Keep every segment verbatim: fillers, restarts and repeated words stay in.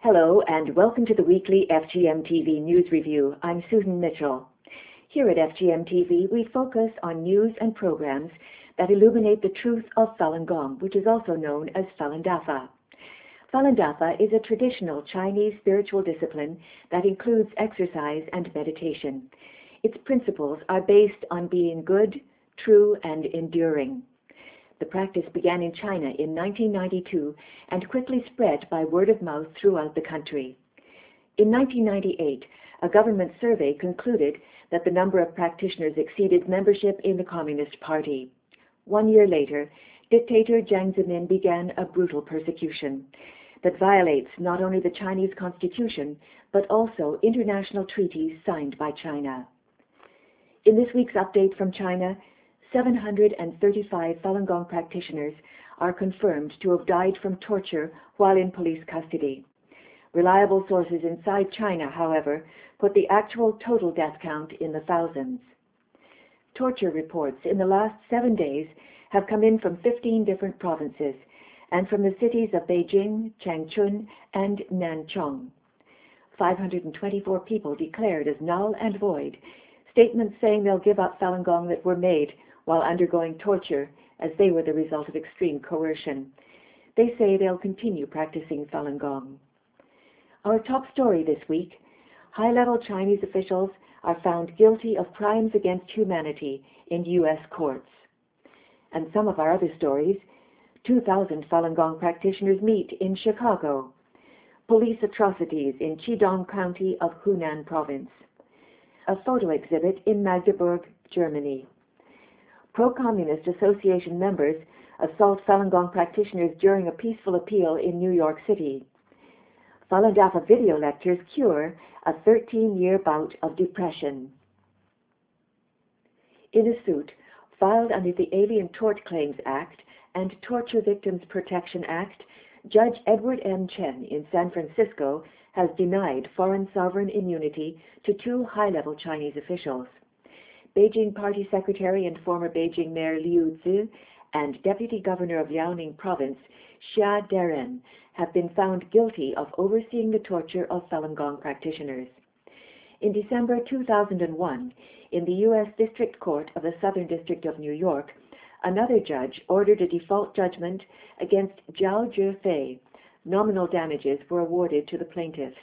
Hello and welcome to the weekly F G M T V News Review. I'm Susan Mitchell. Here at F G M T V, we focus on news and programs that illuminate the truth of Falun Gong, which is also known as Falun Dafa. Falun Dafa is a traditional Chinese spiritual discipline that includes exercise and meditation. Its principles are based on being good, true, and enduring. The practice began in China in nineteen ninety-two and quickly spread by word of mouth throughout the country. In nineteen ninety-eight, a government survey concluded that the number of practitioners exceeded membership in the Communist Party. One year later, dictator Jiang Zemin began a brutal persecution that violates not only the Chinese constitution, but also international treaties signed by China. In this week's update from China, seven hundred thirty-five Falun Gong practitioners are confirmed to have died from torture while in police custody. Reliable sources inside China, however, put the actual total death count in the thousands. Torture reports in the last seven days have come in from fifteen different provinces and from the cities of Beijing, Changchun, and Nanchong. five hundred twenty-four people declared as null and void, statements saying they'll give up Falun Gong that were made while undergoing torture, as they were the result of extreme coercion. They say they'll continue practicing Falun Gong. Our top story this week: high-level Chinese officials are found guilty of crimes against humanity in U S courts. And some of our other stories: two thousand Falun Gong practitioners meet in Chicago. Police atrocities in Qidong County of Hunan Province. A photo exhibit in Magdeburg, Germany. Pro-Communist Association members assault Falun Gong practitioners during a peaceful appeal in New York City. Falun Dafa video lectures cure a thirteen-year bout of depression. In a suit filed under the Alien Tort Claims Act and Torture Victims Protection Act, Judge Edward M. Chen in San Francisco has denied foreign sovereign immunity to two high-level Chinese officials. Beijing Party Secretary and former Beijing Mayor Liu Zi and Deputy Governor of Liaoning Province, Xia Deren, have been found guilty of overseeing the torture of Falun Gong practitioners. In December two thousand one, in the U S District Court of the Southern District of New York, another judge ordered a default judgment against Zhao Zhifei. Nominal damages were awarded to the plaintiffs.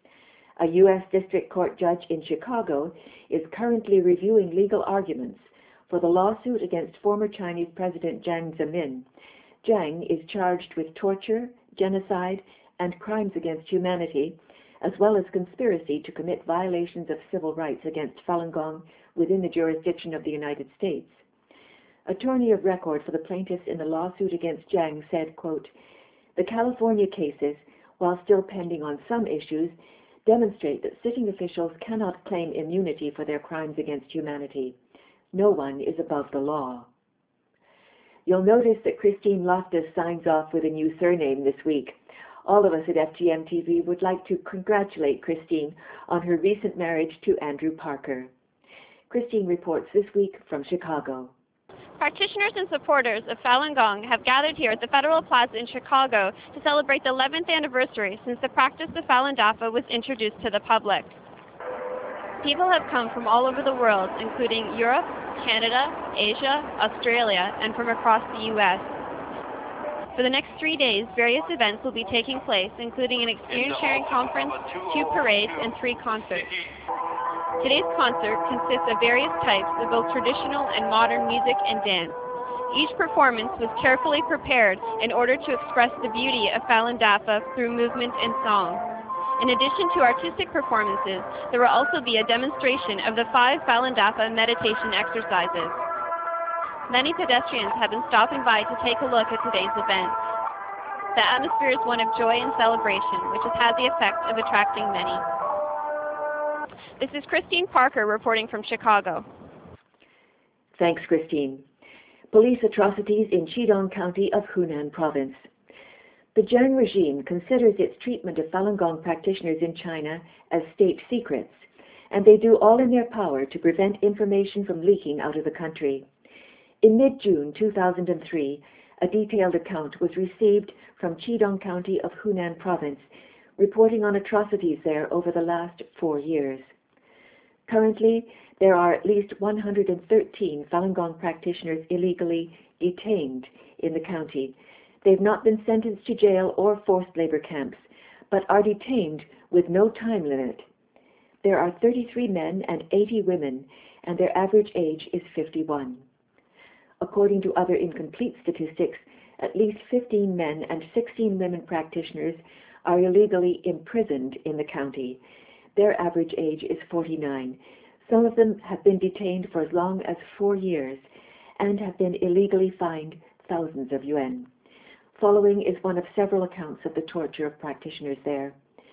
A U S District Court judge in Chicago is currently reviewing legal arguments for the lawsuit against former Chinese President Jiang Zemin. Jiang is charged with torture, genocide, and crimes against humanity, as well as conspiracy to commit violations of civil rights against Falun Gong within the jurisdiction of the United States. Attorney of record for the plaintiffs in the lawsuit against Jiang said, quote, "The California cases, while still pending on some issues, demonstrate that sitting officials cannot claim immunity for their crimes against humanity. No one is above the law." You'll notice that Christine Loftus signs off with a new surname this week. All of us at F G M T V would like to congratulate Christine on her recent marriage to Andrew Parker. Christine reports this week from Chicago. Practitioners and supporters of Falun Gong have gathered here at the Federal Plaza in Chicago to celebrate the eleventh anniversary since the practice of Falun Dafa was introduced to the public. People have come from all over the world, including Europe, Canada, Asia, Australia, and from across the U S. For the next three days, various events will be taking place, including an experience-sharing conference, two parades, and three concerts. Today's concert consists of various types of both traditional and modern music and dance. Each performance was carefully prepared in order to express the beauty of Falun Dafa through movement and song. In addition to artistic performances, there will also be a demonstration of the five Falun Dafa meditation exercises. Many pedestrians have been stopping by to take a look at today's event. The atmosphere is one of joy and celebration, which has had the effect of attracting many. This is Christine Parker reporting from Chicago. Thanks, Christine. Police atrocities in Qidong County of Hunan Province. The Jiang regime considers its treatment of Falun Gong practitioners in China as state secrets, and they do all in their power to prevent information from leaking out of the country. In mid-June two thousand three, a detailed account was received from Qidong County of Hunan Province, reporting on atrocities there over the last four years. Currently, there are at least one hundred thirteen Falun Gong practitioners illegally detained in the county. They've not been sentenced to jail or forced labor camps, but are detained with no time limit. There are thirty-three men and eighty women, and their average age is fifty-one. According to other incomplete statistics, at least fifteen men and sixteen women practitioners are illegally imprisoned in the county. Their average age is forty-nine. Some of them have been detained for as long as four years and have been illegally fined thousands of yuan. Following is one of several accounts of the torture of practitioners there.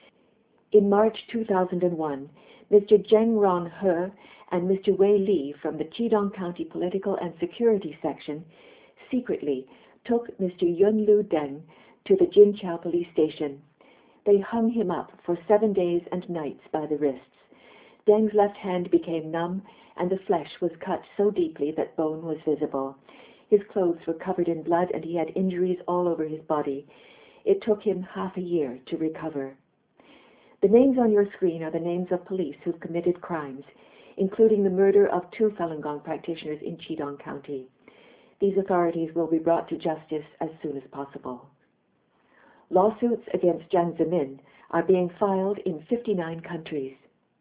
In March two thousand one, Mister Zheng Ron-he and Mister Wei Li from the Qidong County Political and Security Section secretly took Mister Yun Lu Deng to the Jinqiao police station. They hung him up for seven days and nights by the wrists. Deng's left hand became numb, and the flesh was cut so deeply that bone was visible. His clothes were covered in blood, and he had injuries all over his body. It took him half a year to recover. The names on your screen are the names of police who've committed crimes, including the murder of two Falun Gong practitioners in Qidong County. These authorities will be brought to justice as soon as possible. Lawsuits against Jiang Zemin are being filed in fifty-nine countries.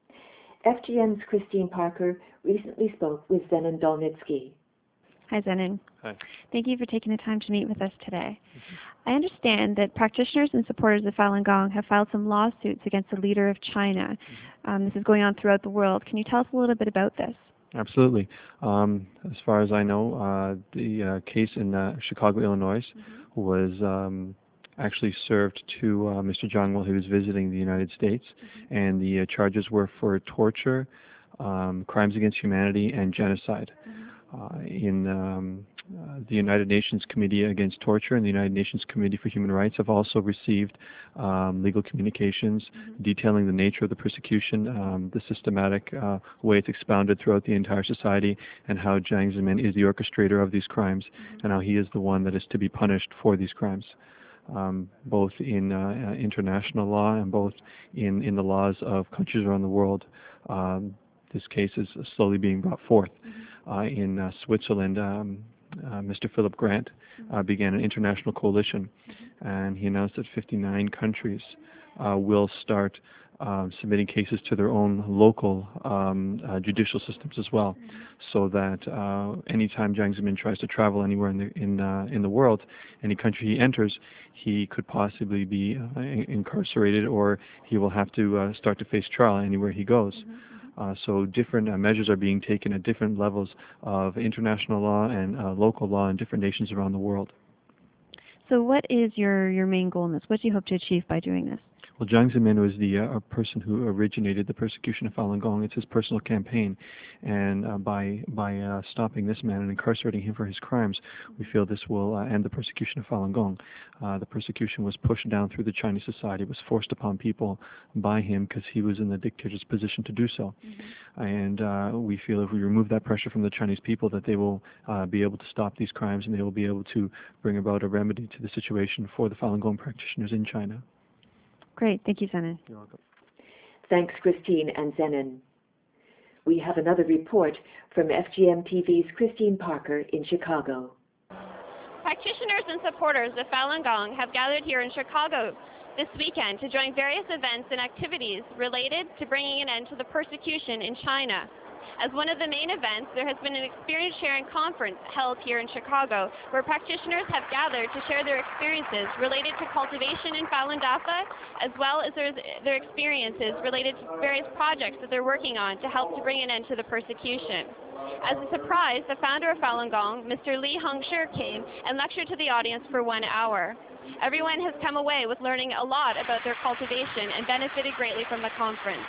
F G M's Christine Parker recently spoke with Zenon Dolnitsky. Hi, Zenon. Hi. Thank you for taking the time to meet with us today. Mm-hmm. I understand that practitioners and supporters of Falun Gong have filed some lawsuits against the leader of China. Mm-hmm. Um, this is going on throughout the world. Can you tell us a little bit about this? Absolutely. Um, as far as I know, uh, the uh, case in uh, Chicago, Illinois, mm-hmm. was um, actually served to uh, Mister Jiang while he was visiting the United States, mm-hmm. and the uh, charges were for torture, um, crimes against humanity, and genocide. Mm-hmm. Uh, in um, uh, the United Nations Committee Against Torture and the United Nations Committee for Human Rights have also received um, legal communications mm-hmm. detailing the nature of the persecution, um, the systematic uh, way it's expounded throughout the entire society, and how Jiang Zemin is the orchestrator of these crimes, mm-hmm. and how he is the one that is to be punished for these crimes. Um, both in uh, international law and both in, in the laws of countries around the world. Um, this case is slowly being brought forth. Mm-hmm. Uh, in uh, Switzerland, um, uh, Mister Philip Grant uh, began an international coalition, mm-hmm. and he announced that fifty-nine countries uh, will start uh, submitting cases to their own local um, uh, judicial systems as well, mm-hmm. so that uh, anytime Jiang Zemin tries to travel anywhere in the in uh, in the world, any country he enters, he could possibly be uh, incarcerated, or he will have to uh, start to face trial anywhere he goes. Mm-hmm. Uh, so different uh, measures are being taken at different levels of international law and uh, local law in different nations around the world. So what is your, your main goal in this? What do you hope to achieve by doing this? Well, Jiang Zemin was the uh, person who originated the persecution of Falun Gong. It's his personal campaign, and uh, by by uh, stopping this man and incarcerating him for his crimes, we feel this will uh, end the persecution of Falun Gong. Uh, the persecution was pushed down through the Chinese society. It was forced upon people by him because he was in the dictator's position to do so. Mm-hmm. And uh, we feel if we remove that pressure from the Chinese people, that they will uh, be able to stop these crimes, and they will be able to bring about a remedy to the situation for the Falun Gong practitioners in China. Great. Thank you, Zenon. You're welcome. Thanks, Christine and Zenon. We have another report from F G M T V's Christine Parker in Chicago. Practitioners and supporters of Falun Gong have gathered here in Chicago this weekend to join various events and activities related to bringing an end to the persecution in China. As one of the main events, there has been an experience sharing conference held here in Chicago, where practitioners have gathered to share their experiences related to cultivation in Falun Dafa, as well as their, their experiences related to various projects that they're working on to help to bring an end to the persecution. As a surprise, the founder of Falun Gong, Mister Li Hongshi, came and lectured to the audience for one hour. Everyone has come away with learning a lot about their cultivation and benefited greatly from the conference.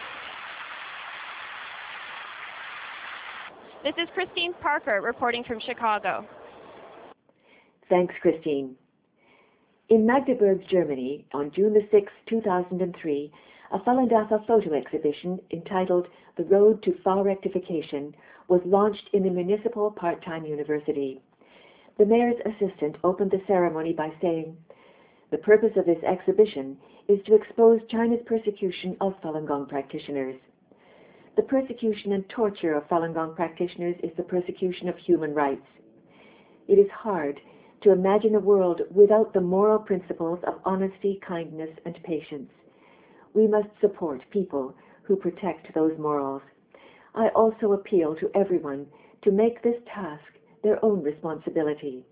This is Christine Parker reporting from Chicago. Thanks, Christine. In Magdeburg, Germany, on June the sixth, two thousand three, a Falun Dafa photo exhibition entitled The Road to Far Rectification was launched in the Municipal Part-Time University. The mayor's assistant opened the ceremony by saying, The purpose of this exhibition is to expose China's persecution of Falun Gong practitioners. The persecution and torture of Falun Gong practitioners is the persecution of human rights. It is hard to imagine a world without the moral principles of honesty, kindness, and patience. We must support people who protect those morals. I also appeal to everyone to make this task their own responsibility.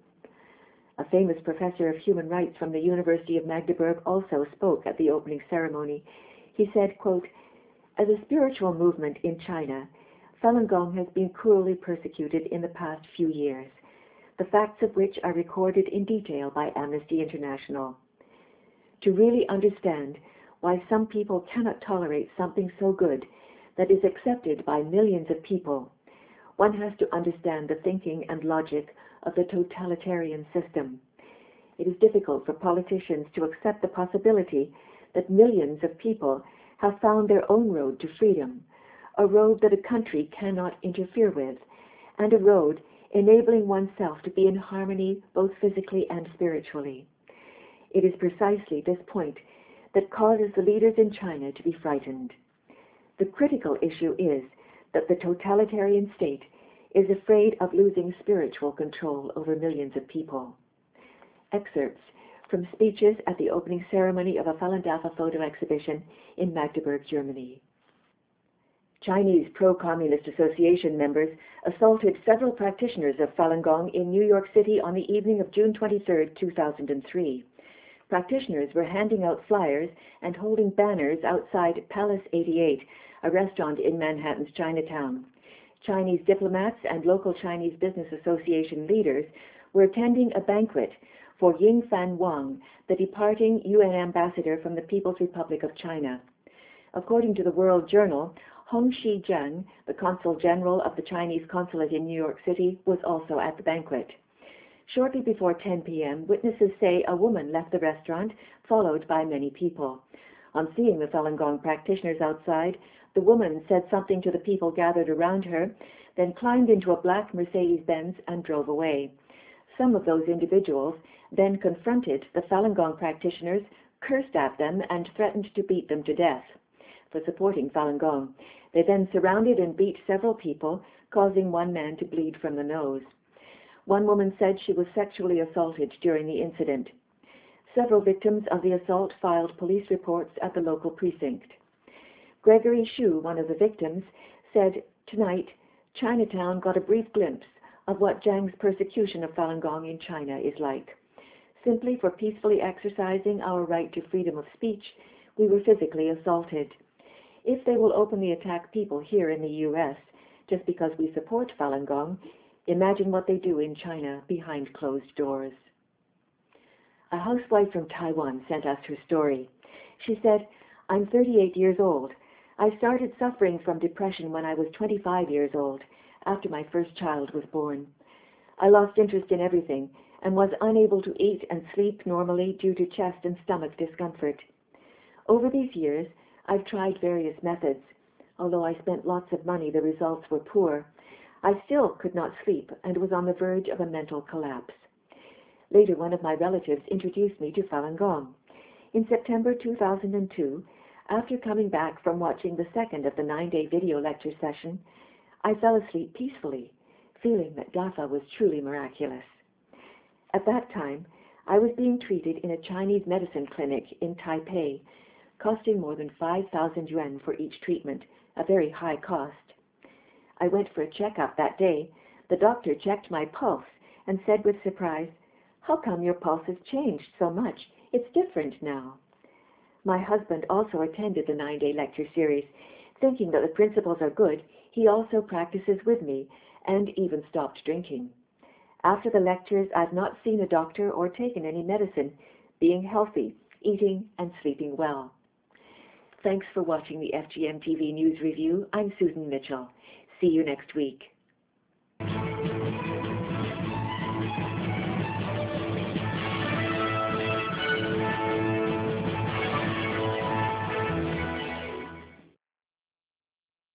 A famous professor of human rights from the University of Magdeburg also spoke at the opening ceremony. He said, quote, "As a spiritual movement in China, Falun Gong has been cruelly persecuted in the past few years, the facts of which are recorded in detail by Amnesty International. To really understand why some people cannot tolerate something so good that is accepted by millions of people, one has to understand the thinking and logic of the totalitarian system. It is difficult for politicians to accept the possibility that millions of people have found their own road to freedom, a road that a country cannot interfere with, and a road enabling oneself to be in harmony both physically and spiritually. It is precisely this point that causes the leaders in China to be frightened. The critical issue is that the totalitarian state is afraid of losing spiritual control over millions of people." Excerpts from speeches at the opening ceremony of a Falun Dafa photo exhibition in Magdeburg, Germany. Chinese pro-Communist Association members assaulted several practitioners of Falun Gong in New York City on the evening of June twenty-third, two thousand three. Practitioners were handing out flyers and holding banners outside Palace eighty-eight, a restaurant in Manhattan's Chinatown. Chinese diplomats and local Chinese Business Association leaders were attending a banquet for Yingfan Wang, the departing U N ambassador from the People's Republic of China. According to the World Journal, Hong Shijian, the Consul General of the Chinese Consulate in New York City, was also at the banquet. Shortly before ten p m, witnesses say a woman left the restaurant, followed by many people. On seeing the Falun Gong practitioners outside, the woman said something to the people gathered around her, then climbed into a black Mercedes-Benz and drove away. Some of those individuals then confronted the Falun Gong practitioners, cursed at them, and threatened to beat them to death for supporting Falun Gong. They then surrounded and beat several people, causing one man to bleed from the nose. One woman said she was sexually assaulted during the incident. Several victims of the assault filed police reports at the local precinct. Gregory Shu, one of the victims, said, "Tonight, Chinatown got a brief glimpse of what Zhang's persecution of Falun Gong in China is like. Simply for peacefully exercising our right to freedom of speech, we were physically assaulted. If they will openly attack people here in the U S just because we support Falun Gong, imagine what they do in China behind closed doors." A housewife from Taiwan sent us her story. She said, "I'm thirty-eight years old. I started suffering from depression when I was twenty-five years old, after my first child was born. I lost interest in everything and was unable to eat and sleep normally due to chest and stomach discomfort. Over these years, I've tried various methods. Although I spent lots of money, the results were poor. I still could not sleep and was on the verge of a mental collapse. Later, one of my relatives introduced me to Falun Gong. In September two thousand two, after coming back from watching the second of the nine-day video lecture session, I fell asleep peacefully, feeling that Dafa was truly miraculous. At that time, I was being treated in a Chinese medicine clinic in Taipei, costing more than five thousand yuan for each treatment, a very high cost. I went for a checkup that day. The doctor checked my pulse and said with surprise, 'How come your pulse has changed so much? It's different now.' My husband also attended the nine-day lecture series. Thinking that the principles are good, he also practices with me and even stopped drinking. After the lectures, I've not seen a doctor or taken any medicine, being healthy, eating, and sleeping well." Thanks for watching the F G M T V News Review. I'm Susan Mitchell. See you next week.